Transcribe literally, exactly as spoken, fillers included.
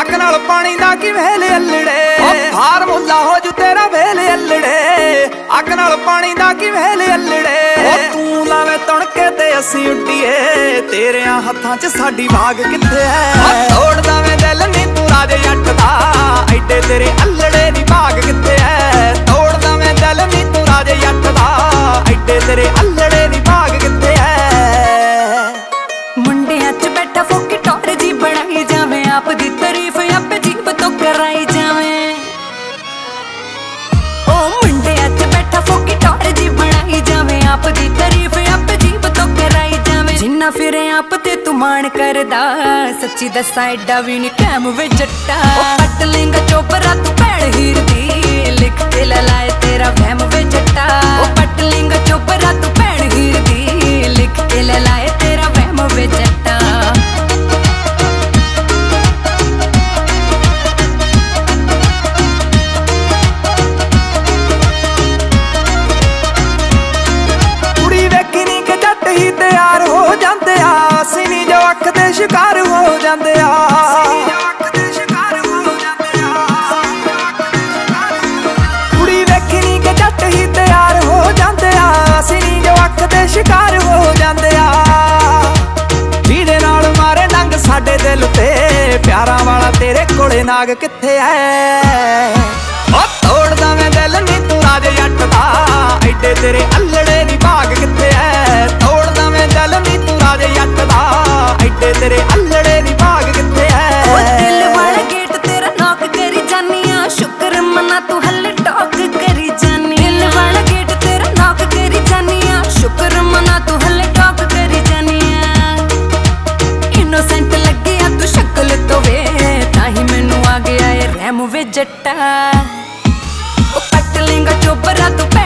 ਅੱਗ ਨਾਲ ਪਾਣੀ ਦਾ ਕੀ ਵੇਲੇ ਅਲੜੇ ਫਾਰਮੂਲਾ ਹੋ ਜੂ ਤੇਰਾ ਵੇਲੇ ਅਲੜੇ ਅੱਗ ਨਾਲ ਪਾਣੀ ਦਾ ਕੀ ਵੇਲੇ ਅਲੜੇ ਉਹ ਤੂੰ ਲਾਵੇਂ ਤਣਕੇ ਤੇ ਅਸੀਂ ਉੱਡੀਏ ਤੇਰਿਆਂ ਹੱਥਾਂ 'ਚ ਸਾਡੀ ਬਾਗ ਕਿੱਥੇ ਐ ਤੋੜਦਾ ਵੇਂ ਦਿਲ ਨੀ ਤੂੰ ਰਾਜੇ ਜੱਟ ਦਾ ਐਡੇ ਤੇਰੇ ਅਲੜੇ ਦੀ ਬਾਗ ਕਿੱਥੇ ਐ ਤੋੜਦਾ ਵੇਂ ਦਿਲ ਨੀ ਤੂੰ ਰਾਜੇ ਜੱਟ ਦਾ ਐਡੇ ਤੇਰੇ ਅਲੜੇ ਦੀ ਬਾਗ ਕਿੱਥੇ ਐ ਮੁੰਡਿਆਂ 'ਚ ਬੈਠਾ ਫੋਕੀ ਟੌਰ ਜੀ ਬਣਾਈ ਜਾਵੇਂ ਆਪ ਦੀ ਤਾਰੀਫ ਆਪੇ ਜੀਬ ਤੋਂ ਕਰਾਈ ਜਾਵੇਂ ਉਹ ਮੁੰਡਿਆਂ 'ਚ ਬੈਠਾ ਫੋਕੀ ਟੌਰ ਜੀ ਬਣਾਈ ਜਾਵੇਂ ਆਪ ਦੀ ਤਾਰੀਫ ਆਪੇ ਜੀਬ ਤੋਂ ਕਰਾਈ ਜਾਵੇਂ ਜਿੰਨਾ ਫਿਰੇ ਆਪ ਤੇ ਤੂੰ ਮਾਣ ਕਰਦਾ ਸੱਚੀ ਦੱਸਾਂ ਐਡਾ ਵੀ ਨੀ ਕੈਮ ਵੇ ਜੱਟਾ ਉਹ ਕੱਟ ਲੇਂਗਾ ਚੋਬਰਾ ਤੂੰ ਭੈਣ ਹੀਰ ਦੀ ਲਿਖ ਕੇ ਲੈ ਲਾਏ ਤੇਰਾ ਵਹਿਮ ਵੇ ਜੱਟਾ ਉਹ ਕੱਟ ਲੇਂਗਾ ਚੋਬਰਾ ਤੂੰ ਭੈਣ ਹੀਰ ਦੀ ਲਿਖ ਕੇ ਲੈ ਲਾਏ ਤੇਰਾ ਵਹਿਮ ਵੇ ਜੱਟਾ ਤਿਆਰ ਹੋ ਜਾਂਦੇ ਆ ਅਸੀਂ ਨੀ ਜੋ ਅੱਖ ਦੇ ਸ਼ਿਕਾਰ ਹੋ ਜਾਂਦੇ ਆ ਕੁੜੀ ਵੇਖੀ ਨੀ ਕਿ ਜੱਟ ਹੀ ਤਿਆਰ ਹੋ ਜਾਂਦੇ ਆ ਅਸੀਂ ਨੀ ਜੋ ਅੱਖ ਦੇ ਸ਼ਿਕਾਰ ਹੋ ਜਾਂਦੇ ਆ ਜਿਹਦੇ ਨਾਲ ਮਾਰੇ ਡੰਗ ਸਾਡੇ ਦਿਲ ਤੇ ਪਿਆਰਾਂ ਵਾਲਾ ਤੇਰੇ ਕੋਲੇ ਨਾਗ ਕਿੱਥੇ ਐ ਉਹ ਤੋੜਦਾ ਮੈਂ ਦਿਲ ਨੀ ਤੂੰ ਰਾਜੇ ਜੱਟ ਦਾ ਐਡੇ ਤੇਰੇ ਅਲੜੇ ਦੀ ਬਾਗ ਕਿੱਥੇ ਐ ਤੋੜਦਾ ਮੈਂ ਦਿਲ ਨੀ ਤੂੰ ਰਾਜੇ ਜੱਟ ਦਾ ਐਡੇ ਤੇਰੇ ਅਲੜੇ ਦੀ ਬਾਗ ਕਿੱਥੇ ਐ ਉਹ ਦਿਲ ਵਾਲਾ ਗੇਟ ਤੇਰਾ ਨੌਕ ਕਰੀ ਜਾਨੀ ਆ ਸ਼ੁਕਰ ਮਨਾ ਤੂੰ ਹੱਲੇ ਟੌਕ ਕਰੀ ਜਾਨੀ ਦਿਲ ਵਾਲਾ ਗੇਟ ਤੇਰਾ ਨੌਕ ਕਰੀ ਜਾਨੀ ਆ ਸ਼ੁਕਰ ਮਨਾ ਤੂੰ ਹੱਲੇ ਟੌਕ ਕਰੀ ਜਾਨੀ ਆ ਇਨੋਸੈਂਟ ਲੱਗਿਆ ਤੂੰ ਸ਼ਕਲ ਤੋਂ ਵੇ ਤਾਂ ਹੀ ਮੈਨੂੰ ਆ ਗਿਆ ਏ ਰਹਿਮ ਵੇ ਜੱਟਾ ਉਹ ਕੱਟ ਲੇਂਗਾ ਚੋਬਰਾ ਤੂੰ